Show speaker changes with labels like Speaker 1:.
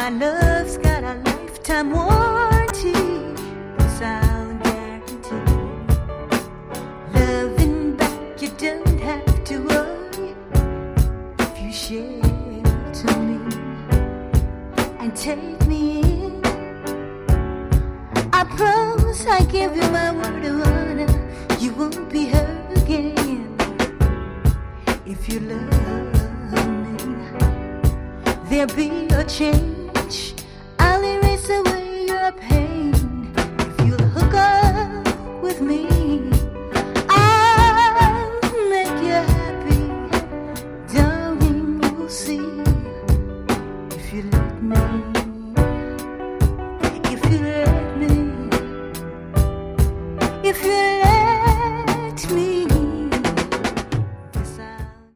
Speaker 1: My love's got a lifetime warranty, yes, I'll guarantee. Loving back, you don't have to worry if you shelter me and take me in. I promise I give you my word of honor, you won't be hurt again if you love me. There'll be a change, I'll erase away your pain if you'll hook up with me.